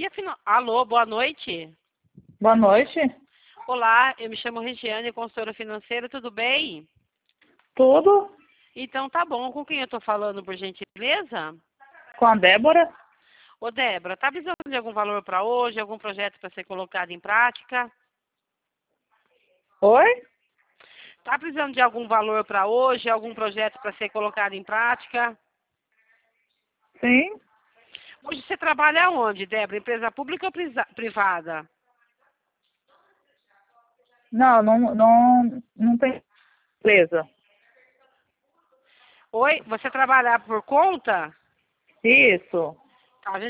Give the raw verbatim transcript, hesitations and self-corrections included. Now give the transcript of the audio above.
E afinal, alô, boa noite. Boa noite. Olá, eu me chamo Regiane, consultora financeira, tudo bem? Tudo? Então tá bom, com quem eu tô falando, por gentileza? Com a Débora? Ô Débora, tá precisando de algum valor para hoje, algum projeto para ser colocado em prática? Oi? Tá precisando de algum valor para hoje, algum projeto para ser colocado em prática? Sim. Hoje você trabalha onde, Débora? Empresa pública ou prisa- privada? Não, não, não, não tem empresa. Oi, você trabalha por conta? Isso.